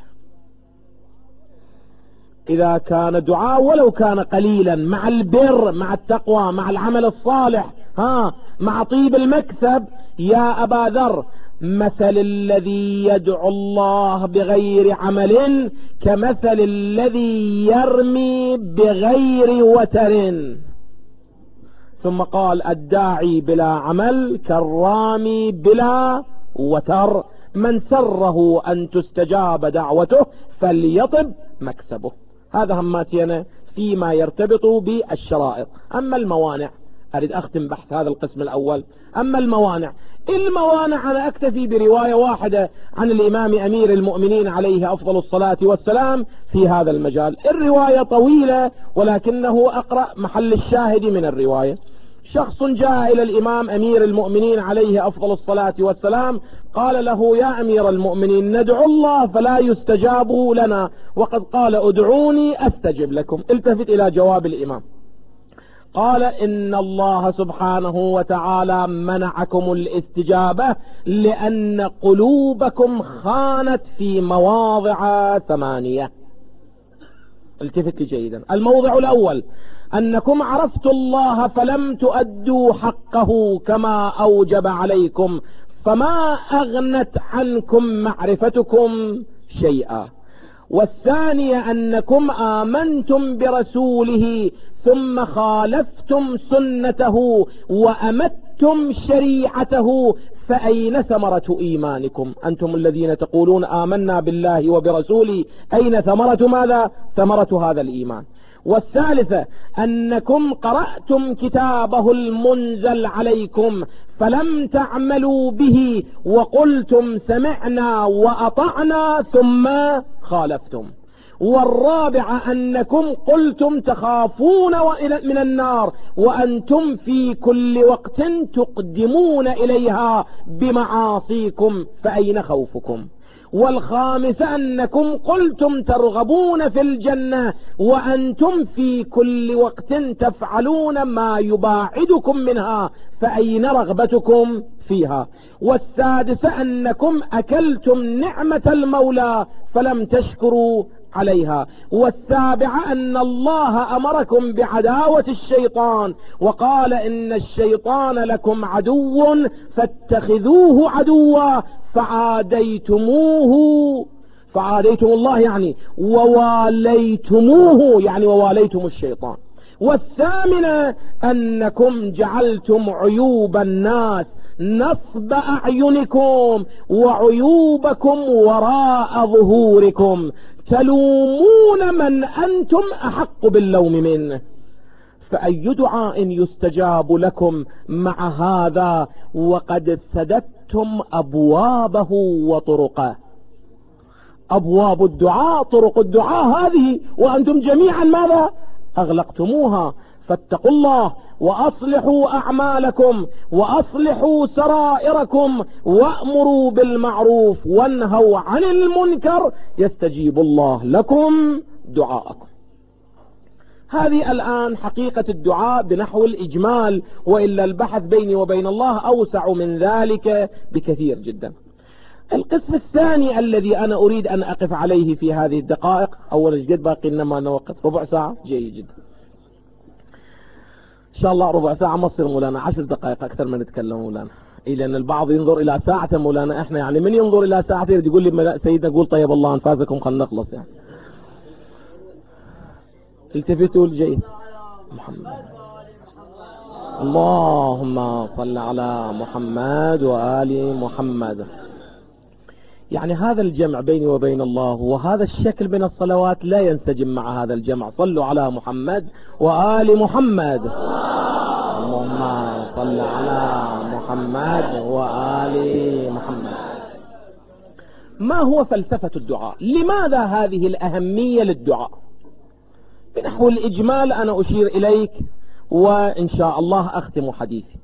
إذا كان دعاء ولو كان قليلا مع البر، مع التقوى، مع العمل الصالح، مع طيب المكسب، يا أبا ذر، مثل الذي يدعو الله بغير عمل كمثل الذي يرمي بغير وتر. ثم قال: الداعي بلا عمل كالرامي بلا وتر، من سره أن تستجاب دعوته فليطب مكسبه. هذا هماتينا فيما يرتبط بالشرائط. أما الموانع، أريد أختم بحث هذا القسم الأول. أما الموانع أنا أكتفي برواية واحدة عن الإمام أمير المؤمنين عليه أفضل الصلاة والسلام في هذا المجال. الرواية طويلة ولكنه أقرأ محل الشاهد من الرواية. شخص جاء إلى الإمام أمير المؤمنين عليه أفضل الصلاة والسلام، قال له: يا أمير المؤمنين، ندعو الله فلا يستجاب لنا، وقد قال: ادعوني أستجب لكم. التفت إلى جواب الإمام. قال: إن الله سبحانه وتعالى منعكم الاستجابة لأن قلوبكم خانت في مواضع 8. التفت جيدا. الموضع الأول: أنكم عرفتوا الله فلم تؤدوا حقه كما أوجب عليكم، فما أغنت عنكم معرفتكم شيئا. والثانية أنكم آمنتم برسوله ثم خالفتم سنته وأمتم شريعته، فأين ثمرة إيمانكم؟ أنتم الذين تقولون آمنا بالله وبرسوله، أين ثمرة ماذا؟ ثمرة هذا الإيمان. والثالثة أنكم قرأتم كتابه المنزل عليكم فلم تعملوا به وقلتم سمعنا وأطعنا ثم خالفتم. والرابعة أنكم قلتم تخافون من النار وأنتم في كل وقت تقدمون إليها بمعاصيكم، فأين خوفكم؟ والخامسة أنكم قلتم ترغبون في الجنة وأنتم في كل وقت تفعلون ما يباعدكم منها، فأين رغبتكم فيها؟ والسادسة أنكم أكلتم نعمة المولى فلم تشكروا عليها. والسابعة أن الله أمركم بعداوة الشيطان وقال إن الشيطان لكم عدو فاتخذوه عدوا فعاديتم الله يعني وواليتموه يعني وواليتم الشيطان. والثامنة أنكم جعلتم عيوب الناس نصب أعينكم وعيوبكم وراء ظهوركم، تلومون من أنتم أحق باللوم منه، فأي دعاء يستجاب لكم مع هذا وقد سددتم أبوابه وطرقه؟ أبواب الدعاء طرق الدعاء هذه وأنتم جميعا ماذا؟ أغلقتموها. فاتقوا الله وأصلحوا أعمالكم وأصلحوا سرائركم وأمروا بالمعروف وانهوا عن المنكر يستجيب الله لكم دعاءكم. هذه الآن حقيقة الدعاء بنحو الإجمال، وإلا البحث بيني وبين الله أوسع من ذلك بكثير جدا. القسم الثاني الذي أنا أريد أن أقف عليه في هذه الدقائق، أولا جد باقي لنا وقت ربع ساعة، جيد جدا إن شاء الله. ربع ساعة ما تصير مولانا، 10 دقائق أكثر ما نتكلم مولانا، لأن البعض ينظر إلى ساعة مولانا، إحنا يعني من ينظر إلى ساعة يقول لي سيدنا قول طيب الله أنفاسكم خلنا نخلص يعني. التفتوا الجيد محمد، اللهم صل على محمد وآل محمد. يعني هذا الجمع بيني وبين الله وهذا الشكل من الصلوات لا ينسجم مع هذا الجمع. صلوا على محمد وآل محمد، اللهم صل على محمد وآل محمد. ما هو فلسفة الدعاء؟ لماذا هذه الأهمية للدعاء؟ بنحو الإجمال أنا أشير إليك وإن شاء الله أختم حديثي.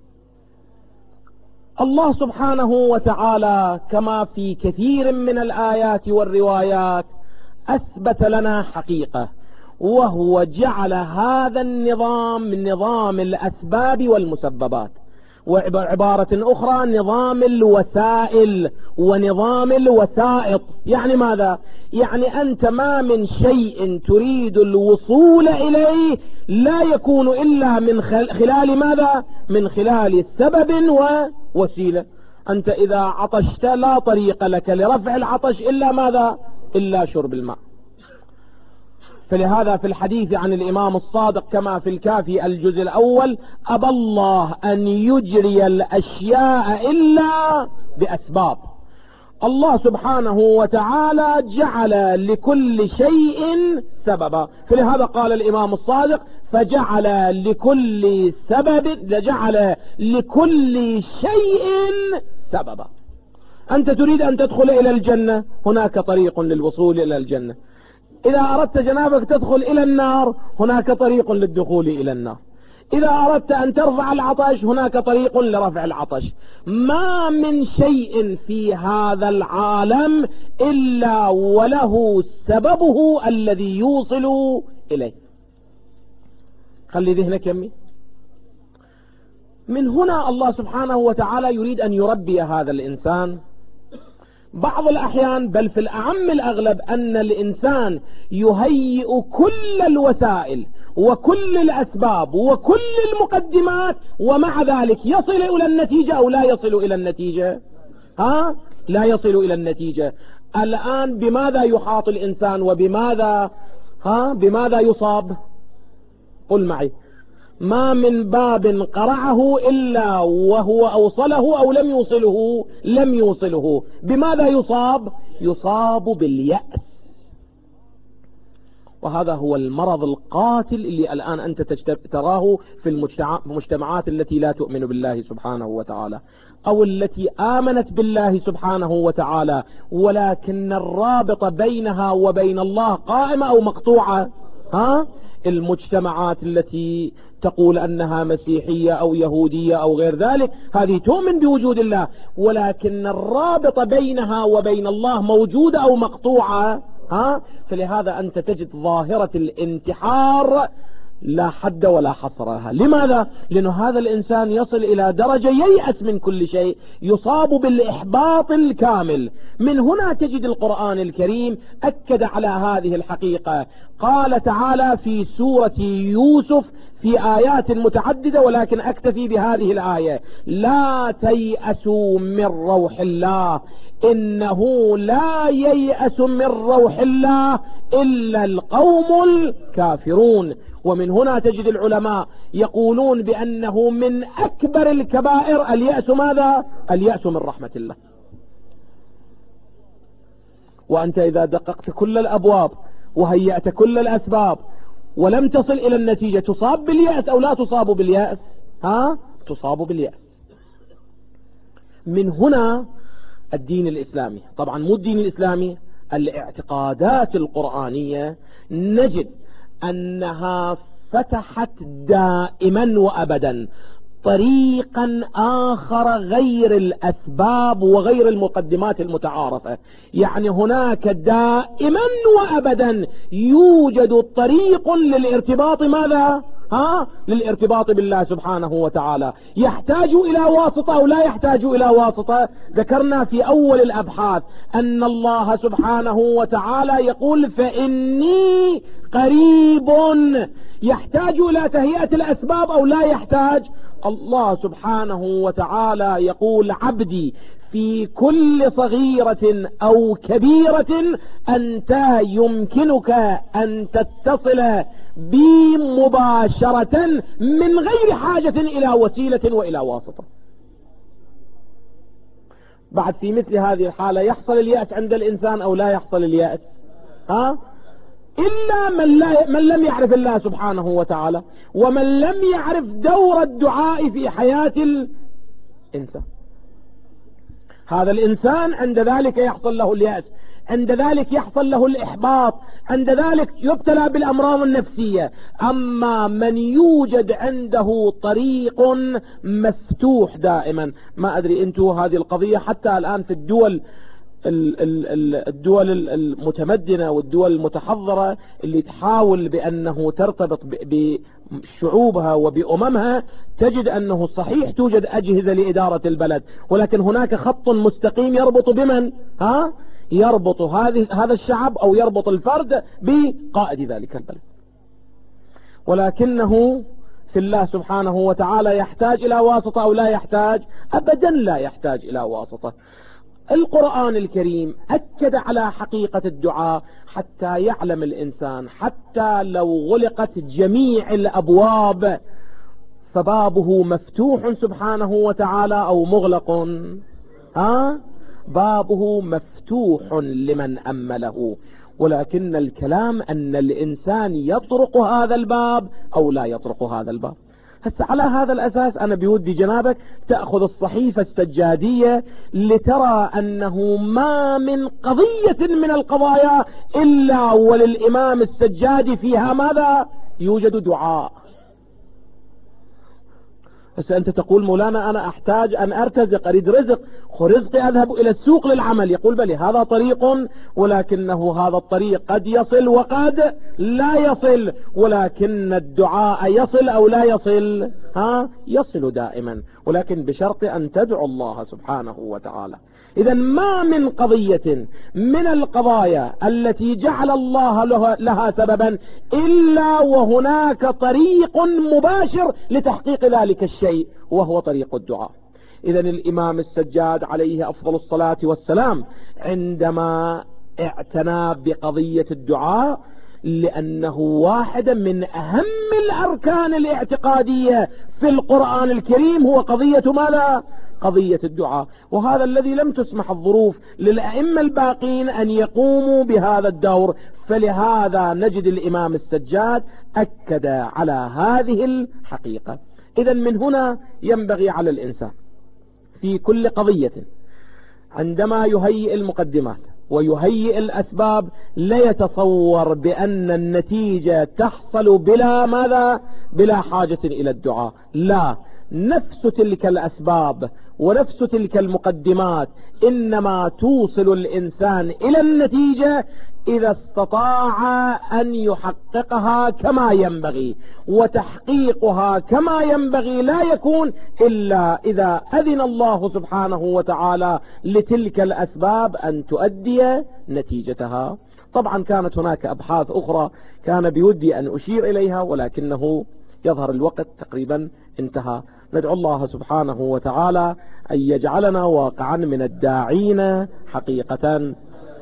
الله سبحانه وتعالى كما في كثير من الآيات والروايات أثبت لنا حقيقة، وهو جعل هذا النظام نظام الأسباب والمسببات، وعبارة أخرى نظام الوسائل ونظام الوسائط. يعني ماذا؟ يعني أنت ما من شيء تريد الوصول إليه لا يكون إلا من خلال ماذا؟ من خلال سبب ووسيلة. أنت إذا عطشت لا طريق لك لرفع العطش إلا ماذا؟ إلا شرب الماء. فلهذا في الحديث عن الإمام الصادق كما في الكافي الجزء الأول: أبى الله أن يجري الأشياء إلا بأسباب. الله سبحانه وتعالى جعل لكل شيء سببا، فلهذا قال الإمام الصادق: فجعل لكل سبب، جعل لكل شيء سببا. أنت تريد أن تدخل إلى الجنة، هناك طريق للوصول إلى الجنة. إذا أردت جنابك تدخل إلى النار، هناك طريق للدخول إلى النار. إذا أردت أن ترفع العطش، هناك طريق لرفع العطش. ما من شيء في هذا العالم إلا وله سببه الذي يوصل إليه. خلي ذهنك يمي. من هنا الله سبحانه وتعالى يريد أن يربي هذا الإنسان. بعض الأحيان بل في الأعم الأغلب أن الإنسان يهيئ كل الوسائل وكل الأسباب وكل المقدمات، ومع ذلك يصل إلى النتيجة أو لا يصل إلى النتيجة. لا يصل إلى النتيجة. الآن بماذا يحاط الإنسان بماذا يصاب؟ قل معي. ما من باب قرعه إلا وهو أوصله أو لم يوصله. بماذا يصاب باليأس. وهذا هو المرض القاتل اللي الآن أنت تراه في المجتمعات التي لا تؤمن بالله سبحانه وتعالى، أو التي آمنت بالله سبحانه وتعالى ولكن الرابط بينها وبين الله قائمة أو مقطوعة. المجتمعات التي تقول أنها مسيحية أو يهودية أو غير ذلك، هذه تؤمن بوجود الله ولكن الرابط بينها وبين الله موجودة أو مقطوعة. فلهذا أنت تجد ظاهرة الانتحار لا حد ولا حصر لها. لماذا؟ لأنه هذا الإنسان يصل إلى درجة ييأس من كل شيء، يصاب بالإحباط الكامل. من هنا تجد القرآن الكريم أكد على هذه الحقيقة. قال تعالى في سورة يوسف في آيات متعددة ولكن أكتفي بهذه الآية: لا تيأسوا من روح الله إنه لا ييأس من روح الله إلا القوم الكافرون. ومن هنا تجد العلماء يقولون بأنه من أكبر الكبائر اليأس. ماذا؟ اليأس من رحمة الله. وأنت إذا دققت كل الأبواب وهيأت كل الأسباب ولم تصل إلى النتيجة، تصاب باليأس أو لا تصاب باليأس؟ تصاب باليأس. من هنا الدين الإسلامي، طبعا مو الدين الإسلامي، الاعتقادات القرآنية نجد أنها فتحت دائما وأبدا طريقا آخر غير الأسباب وغير المقدمات المتعارفة. يعني هناك دائما وأبدا يوجد طريق للارتباط. ماذا؟ للارتباط بالله سبحانه وتعالى. يحتاج إلى واسطة أو لا يحتاج إلى واسطة؟ ذكرنا في أول الأبحاث أن الله سبحانه وتعالى يقول فإني قريب. يحتاج إلى تهيئة الأسباب أو لا يحتاج؟ الله سبحانه وتعالى يقول عبدي في كل صغيرة أو كبيرة أنت يمكنك أن تتصل بي مباشرة من غير حاجة إلى وسيلة وإلى واسطة. بعد في مثل هذه الحالة يحصل اليأس عند الإنسان أو لا يحصل اليأس؟ إلا من لم يعرف الله سبحانه وتعالى ومن لم يعرف دور الدعاء في حياة الإنسان. هذا الإنسان عند ذلك يحصل له اليأس، عند ذلك يحصل له الإحباط، عند ذلك يبتلى بالأمراض النفسية. أما من يوجد عنده طريق مفتوح دائما، ما أدري أنتوا هذه القضية حتى الآن في الدول المتمدنة والدول المتحضرة اللي تحاول بأنه ترتبط بشعوبها وبأممها، تجد أنه صحيح توجد أجهزة لإدارة البلد، ولكن هناك خط مستقيم يربط بمن؟ يربط هذا الشعب أو يربط الفرد بقائد ذلك البلد. ولكنه في الله سبحانه وتعالى يحتاج إلى واسطة أو لا يحتاج؟ أبدا لا يحتاج إلى واسطة. القرآن الكريم أكد على حقيقة الدعاء حتى يعلم الإنسان حتى لو غلقت جميع الأبواب فبابه مفتوح سبحانه وتعالى أو مغلق؟ بابه مفتوح لمن أمله، ولكن الكلام أن الإنسان يطرق هذا الباب أو لا يطرق هذا الباب. هسه على هذا الأساس أنا بودي جنابك تأخذ الصحيفة السجادية لترى أنه ما من قضية من القضايا إلا وللإمام السجادي فيها ماذا؟ يوجد دعاء. هسه أنت تقول مولانا أنا أحتاج أن أرتزق، أريد رزق، رزقي أذهب إلى السوق للعمل. يقول بلي هذا طريق، ولكنه هذا الطريق قد يصل وقد لا يصل، ولكن الدعاء يصل أو لا يصل؟ يصل دائما، ولكن بشرط أن تدعو الله سبحانه وتعالى. إذا ما من قضية من القضايا التي جعل الله لها سببا إلا وهناك طريق مباشر لتحقيق ذلك الشيء، وهو طريق الدعاء. إذن الإمام السجاد عليه أفضل الصلاة والسلام عندما اعتنى بقضية الدعاء لأنه واحدة من أهم الأركان الاعتقادية في القرآن الكريم هو قضية ماذا؟ قضية الدعاء. وهذا الذي لم تسمح الظروف للأئمة الباقين أن يقوموا بهذا الدور، فلهذا نجد الإمام السجاد أكد على هذه الحقيقة. إذن من هنا ينبغي على الإنسان في كل قضية عندما يهيئ المقدمات ويهيئ الأسباب لا يتصور بأن النتيجة تحصل بلا ماذا؟ بلا حاجة إلى الدعاء. لا، نفس تلك الأسباب ونفس تلك المقدمات إنما توصل الإنسان إلى النتيجة إذا استطاع أن يحققها كما ينبغي، وتحقيقها كما ينبغي لا يكون إلا إذا أذن الله سبحانه وتعالى لتلك الأسباب أن تؤدي نتيجتها. طبعا كانت هناك أبحاث أخرى كان بودي أن أشير إليها، ولكنه يظهر الوقت تقريبا انتهى. ندعو الله سبحانه وتعالى أن يجعلنا واقعا من الداعين حقيقة.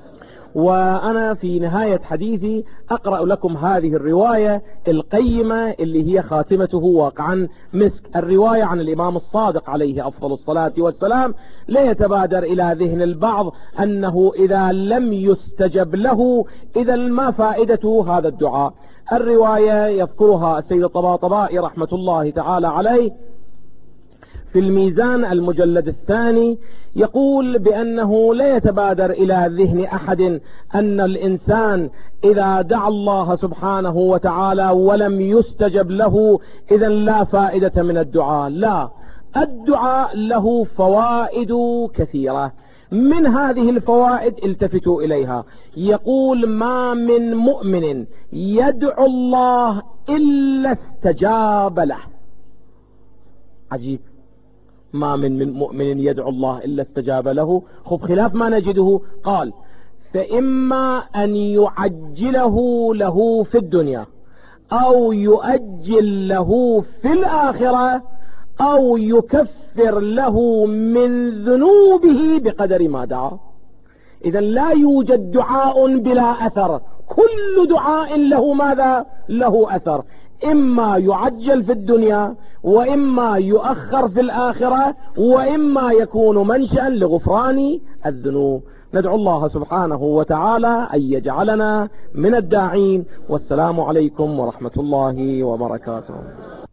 وأنا في نهاية حديثي أقرأ لكم هذه الرواية القيمة اللي هي خاتمته واقعا مسك. الرواية عن الإمام الصادق عليه أفضل الصلاة والسلام. لا يتبادر إلى ذهن البعض أنه إذا لم يستجب له إذا ما فائدة هذا الدعاء. الرواية يذكرها السيد الطباطبائي رحمة الله تعالى عليه في الميزان المجلد الثاني، يقول بأنه لا يتبادر إلى ذهن أحد أن الإنسان إذا دعا الله سبحانه وتعالى ولم يستجب له إذا لا فائدة من الدعاء. لا، الدعاء له فوائد كثيرة. من هذه الفوائد التفتوا إليها. يقول ما من مؤمن يدعو الله إلا استجاب له. عجيب، ما من مؤمن يدعو الله إلا استجاب له. خب خلاف ما نجده، قال فإما أن يعجله له في الدنيا أو يؤجل له في الآخرة أو يكفر له من ذنوبه بقدر ما دعا. إذن لا يوجد دعاء بلا أثر، كل دعاء له ماذا؟ له أثر، إما يعجل في الدنيا وإما يؤخر في الآخرة وإما يكون منشأ لغفران الذنوب. ندعو الله سبحانه وتعالى أن يجعلنا من الداعين. والسلام عليكم ورحمة الله وبركاته.